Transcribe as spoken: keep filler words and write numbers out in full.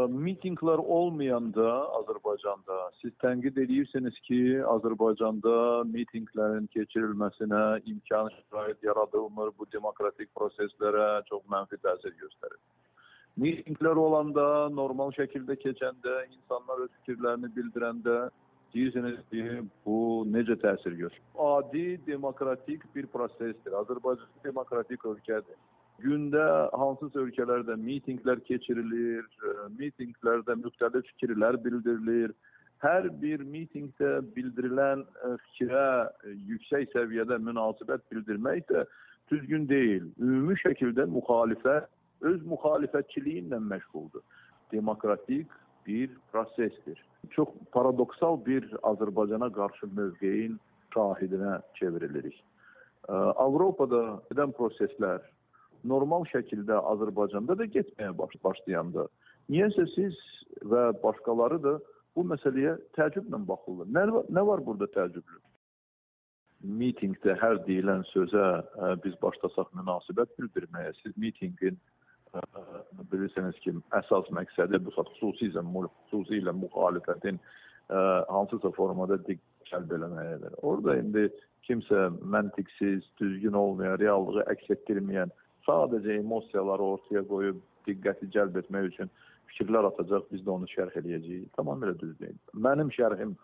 Mitinglər olmayanda Azərbaycanda siz tənqid edirsiniz ki, Azərbaycanda mitinglərin keçirilməsinə imkan şərait yaradılmır, bu demokratik proseslərə çox mənfi təsir göstərir. Mitinglər olanda, normal şəkildə keçəndə, insanlar öz fikirlərini bildirəndə deyirsiniz ki, bu necə təsir göstərir? Adi demokratik bir prosesdir. Azərbaycan demokratik ölkədir. Gündə hansısa ölkələrdə mitinglər keçirilir, mitinglərdə müxtəlif fikirlər bildirilir. Hər bir mitingdə bildirilən fikrə yüksək səviyyədə münasibət bildirmək də düzgün deyil. Ümumi şəkildə müxalifət öz müxalifətçiliyi ilə məşğuldur. Demokratik bir prosesdir. Çox paradoksal bir Azərbaycana qarşı mövqeyin şahidinə çevrilirik. Avropada edən proseslər normal şəkildə Azərbaycanda da getməyə başlayanda, niyəsə siz və başqaları da bu məsələyə təəccüblə baxırlar. Nə, nə var burada təəccüblü? Mitingdə hər deyilən sözə biz başlasaq münasibət bildirməyə, siz mitingin bilirsiniz ki, əsas məqsədi bu xüsusilə, xüsusilə müxalifətin hansısa formada diqqət cəlb eləməkdir. Orada indi kimsə məntiqsiz, düzgün olmayan, reallığı əks etdirməyən, sadəcə emosiyaları ortaya qoyub diqqəti cəlb etmək üçün fikirlər atacaq, biz də onu şərh eləyəcəyik. Tamamilə düz deyil. Mənim şərhim